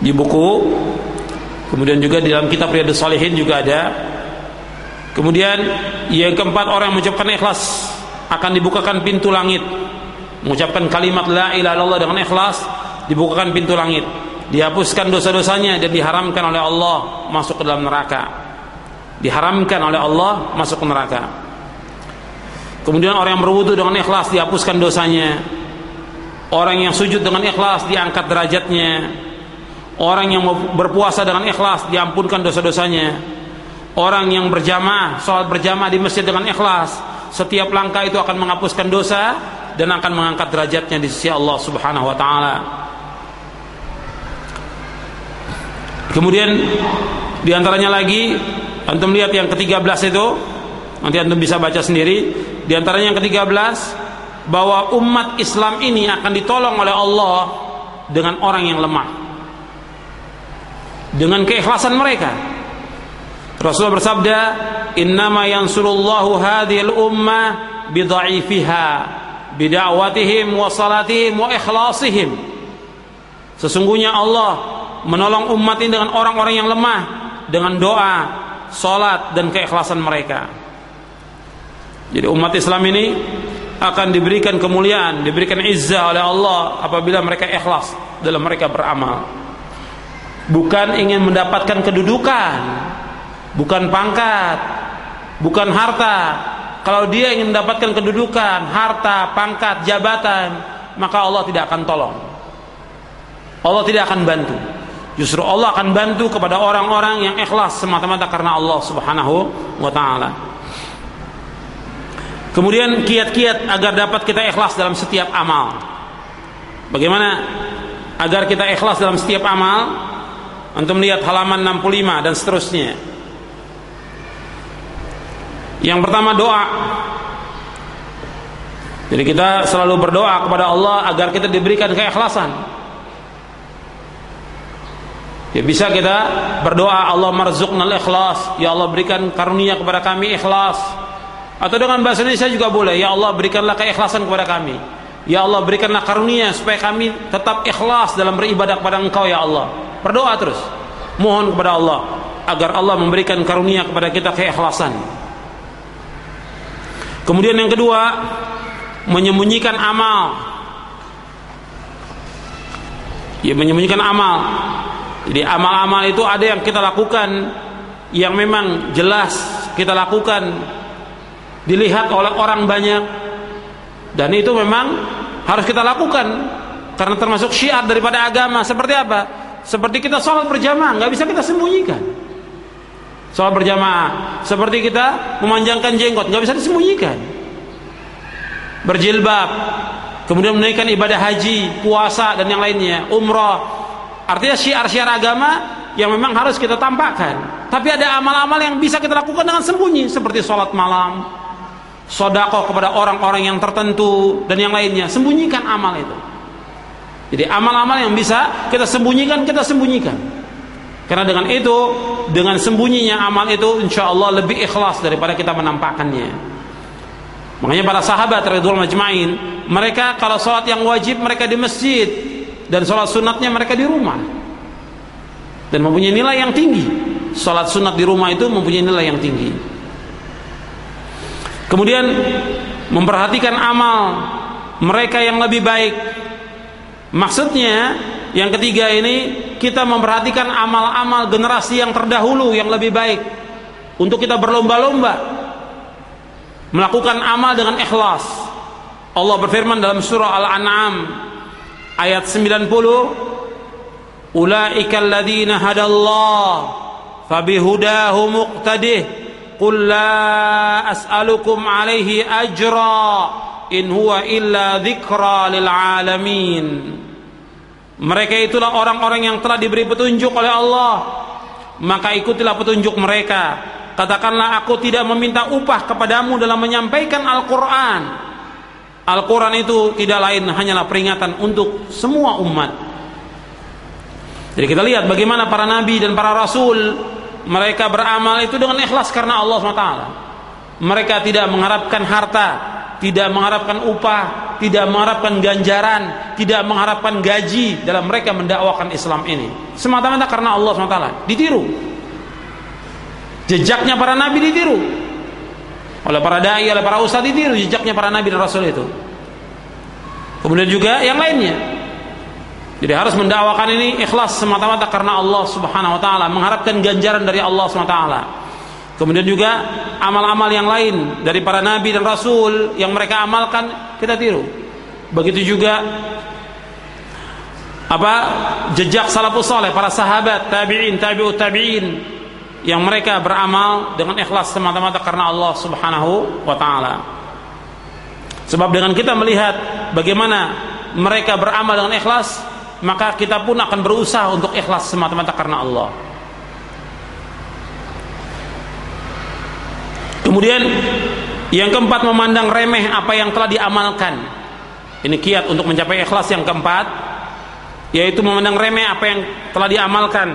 di buku. Kemudian juga di dalam kitab Riyadhus Shalihin juga ada. Kemudian yang keempat, orang yang mengucapkan ikhlas akan dibukakan pintu langit. Mengucapkan kalimat la ilaha illallah dengan ikhlas, dibukakan pintu langit, dihapuskan dosa-dosanya dan diharamkan oleh Allah masuk ke dalam neraka. Diharamkan oleh Allah masuk ke neraka. Kemudian orang yang berwudu dengan ikhlas dihapuskan dosanya. Orang yang sujud dengan ikhlas diangkat derajatnya. Orang yang berpuasa dengan ikhlas diampunkan dosa-dosanya. Orang yang berjamaah, sholat berjamaah di masjid dengan ikhlas, setiap langkah itu akan menghapuskan dosa dan akan mengangkat derajatnya di sisi Allah Subhanahu wa taala. Kemudian di antaranya lagi, antum lihat yang ke-13 itu, nanti antum bisa baca sendiri. Di antaranya yang ke-13, bahwa umat Islam ini akan ditolong oleh Allah dengan orang yang lemah, dengan keikhlasan mereka. Rasulullah bersabda, "Innama yansurullahu hadhil ummah bidha'ifiha bida'watihim wa salatihim wa ikhlasihim." Sesungguhnya Allah menolong umat ini dengan orang-orang yang lemah, dengan doa, salat dan keikhlasan mereka. Jadi umat Islam ini akan diberikan kemuliaan, diberikan izzah oleh Allah apabila mereka ikhlas dalam mereka beramal. Bukan ingin mendapatkan kedudukan, bukan pangkat, bukan harta. Kalau dia ingin mendapatkan kedudukan, harta, pangkat, jabatan, maka Allah tidak akan tolong. Allah tidak akan bantu. Justru Allah akan bantu kepada orang-orang yang ikhlas semata-mata karena Allah Subhanahu wa taala. Kemudian kiat-kiat agar dapat kita ikhlas dalam setiap amal. Bagaimana agar kita ikhlas dalam setiap amal? Antum lihat halaman 65 dan seterusnya. Yang pertama, doa. Jadi kita selalu berdoa kepada Allah agar kita diberikan keikhlasan. Ya, bisa kita berdoa, Allah marzuqnal ikhlas, ya Allah berikan karunia kepada kami ikhlas. Atau dengan bahasa Indonesia juga boleh, ya Allah berikanlah keikhlasan kepada kami, ya Allah berikanlah karunia supaya kami tetap ikhlas dalam beribadah kepada Engkau ya Allah. Berdoa terus, mohon kepada Allah agar Allah memberikan karunia kepada kita keikhlasan. Kemudian yang kedua, menyembunyikan amal. Ya, menyembunyikan amal. Jadi amal-amal itu ada yang kita lakukan yang memang jelas kita lakukan, dilihat oleh orang banyak, dan itu memang harus kita lakukan karena termasuk syiar daripada agama. Seperti apa? Seperti kita sholat berjamaah, nggak bisa kita sembunyikan. Sholat berjamaah, seperti kita memanjangkan jenggot, nggak bisa disembunyikan. Berjilbab, kemudian menaikkan ibadah haji, puasa dan yang lainnya, umrah. Artinya syiar-syiar agama yang memang harus kita tampakkan. Tapi ada amal-amal yang bisa kita lakukan dengan sembunyi, seperti sholat malam, sedekah kepada orang-orang yang tertentu dan yang lainnya. Sembunyikan amal itu. Jadi amal-amal yang bisa kita sembunyikan, kita sembunyikan. Karena dengan itu, dengan sembunyinya amal itu, insya Allah lebih ikhlas daripada kita menampakkannya. Makanya para sahabat radhiyallahu ajma'in, mereka kalau sholat yang wajib mereka di masjid, dan sholat sunatnya mereka di rumah, dan mempunyai nilai yang tinggi. Sholat sunat di rumah itu mempunyai nilai yang tinggi. Kemudian memperhatikan amal mereka yang lebih baik. Maksudnya yang ketiga ini, kita memperhatikan amal-amal generasi yang terdahulu yang lebih baik, untuk kita berlomba-lomba melakukan amal dengan ikhlas. Allah berfirman dalam surah Al-An'am ayat 90, ulaikal ladzina hadallah fabihudahu muqtadih qul la as'alukum alaihi ajra in huwa illa dzikra lil alamin. Mereka itulah orang-orang yang telah diberi petunjuk oleh Allah, maka ikutilah petunjuk mereka. Katakanlah, aku tidak meminta upah kepadamu dalam menyampaikan Al-Quran. Al-Quran itu tidak lain hanyalah peringatan untuk semua umat. Jadi kita lihat bagaimana para nabi dan para rasul, mereka beramal itu dengan ikhlas karena Allah SWT. Mereka tidak mengharapkan harta, tidak mengharapkan upah, tidak mengharapkan ganjaran, tidak mengharapkan gaji dalam mereka mendakwakan Islam ini. Semata-mata karena Allah SWT. Ditiru. Jejaknya para nabi ditiru. Oleh para dai, oleh para ustadz ditiru jejaknya para nabi dan rasul itu. Kemudian juga yang lainnya. Jadi harus mendakwakan ini ikhlas semata-mata karena Allah Subhanahu wa taala, mengharapkan ganjaran dari Allah Subhanahu wa taala. Kemudian juga amal-amal yang lain dari para nabi dan rasul yang mereka amalkan kita tiru. Begitu juga jejak salafus saleh, para sahabat, tabi'in, tabi'ut tabi'in yang mereka beramal dengan ikhlas semata-mata karena Allah Subhanahu wa taala. Sebab dengan kita melihat bagaimana mereka beramal dengan ikhlas, maka kita pun akan berusaha untuk ikhlas semata-mata karena Allah. Kemudian yang keempat, memandang remeh apa yang telah diamalkan. Ini kiat untuk mencapai ikhlas yang keempat, yaitu memandang remeh apa yang telah diamalkan.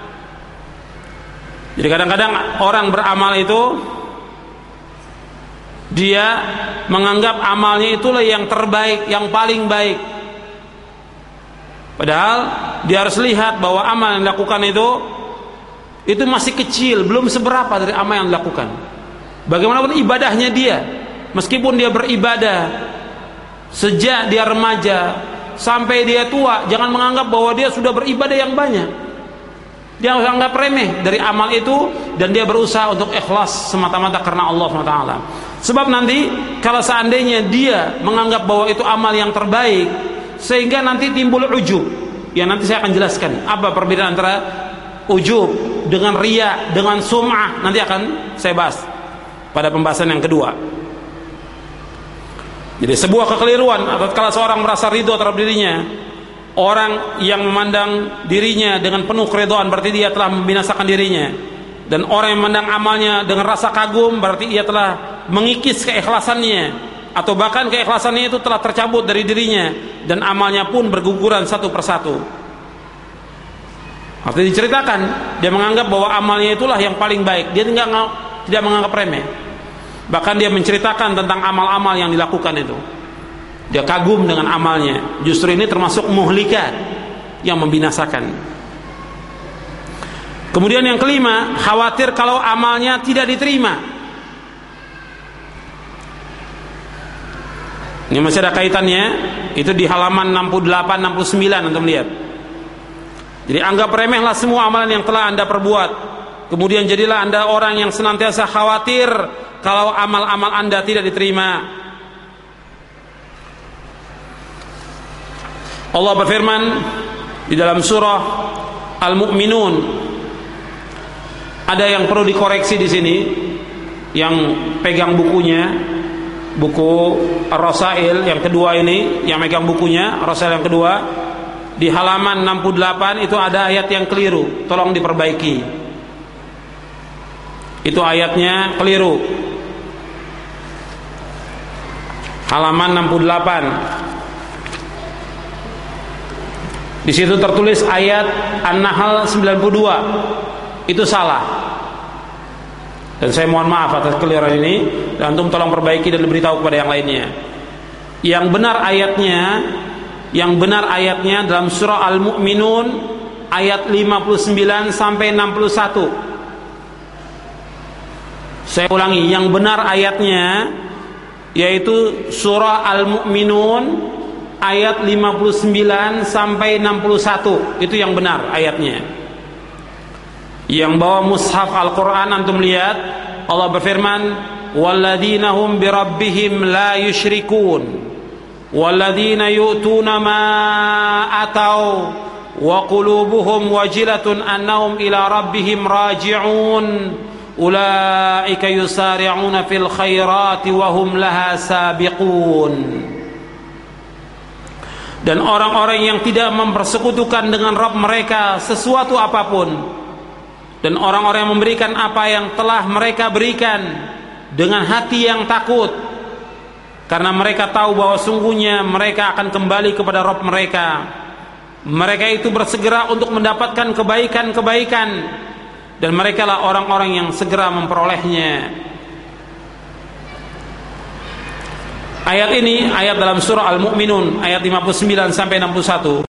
Jadi kadang-kadang orang beramal itu dia menganggap amalnya itulah yang terbaik, yang paling baik. Padahal dia harus lihat bahwa amal yang dilakukan itu masih kecil, belum seberapa dari amal yang dilakukan. Bagaimanapun ibadahnya dia, meskipun dia beribadah sejak dia remaja sampai dia tua, jangan menganggap bahwa dia sudah beribadah yang banyak. Dia harus anggap remeh dari amal itu, dan dia berusaha untuk ikhlas semata-mata karena Allah SWT. Sebab nanti kalau seandainya dia menganggap bahwa itu amal yang terbaik, sehingga nanti timbul ujub. Ya, nanti saya akan jelaskan apa perbedaan antara ujub dengan riya, dengan sum'ah. Nanti akan saya bahas pada pembahasan yang kedua. Jadi sebuah kekeliruan atau kalau seorang merasa ridho terhadap dirinya, orang yang memandang dirinya dengan penuh keridhaan berarti dia telah membinasakan dirinya, dan orang yang memandang amalnya dengan rasa kagum berarti ia telah mengikis keikhlasannya, atau bahkan keikhlasannya itu telah tercabut dari dirinya dan amalnya pun berguguran satu persatu. Artinya diceritakan dia menganggap bahwa amalnya itulah yang paling baik, dia tidak menganggap remeh. Bahkan dia menceritakan tentang amal-amal yang dilakukan itu, dia kagum dengan amalnya. Justru ini termasuk muhlikat, yang membinasakan. Kemudian yang kelima, khawatir kalau amalnya tidak diterima. Ini masih ada kaitannya, itu di halaman 68 69 Anda melihat. Jadi anggap remehlah semua amalan yang telah Anda perbuat. Kemudian jadilah Anda orang yang senantiasa khawatir kalau amal-amal Anda tidak diterima. Allah berfirman di dalam surah Al-Mu'minun. Ada yang perlu dikoreksi di sini, yang pegang bukunya, buku Ar-Rasail yang kedua ini, yang megang bukunya Ar-Rasail yang kedua, di halaman 68 itu ada ayat yang keliru, tolong diperbaiki. Itu ayatnya keliru. Halaman 68. Di situ tertulis ayat An-Nahl 92. Itu salah. Dan saya mohon maaf atas keliruan ini, dan antum tolong perbaiki dan beritahu kepada yang lainnya. Yang benar ayatnya dalam surah Al-Mu'minun ayat 59 sampai 61. Saya ulangi, yang benar ayatnya yaitu surah Al-Mu'minun ayat 59 sampai 61. Itu yang benar ayatnya. Yang bawa mushaf Al-Quran antum lihat, Allah berfirman, walladzina hum birabbihim la yusyrikun walladzina yu'tuna ma atau wa qulubuhum wajilatun annahum ila rabbihim raji'un ulaika yusari'una fil khairati wa hum laha sabiqun. Dan orang-orang yang tidak mempersekutukan dengan Rabb mereka sesuatu apapun, dan orang-orang yang memberikan apa yang telah mereka berikan dengan hati yang takut, karena mereka tahu bahwa sungguhnya mereka akan kembali kepada Rabb mereka. Mereka itu bersegera untuk mendapatkan kebaikan-kebaikan, dan mereka lah orang-orang yang segera memperolehnya. Ayat ini ayat dalam surah Al-Mu'minun ayat 59 sampai 61.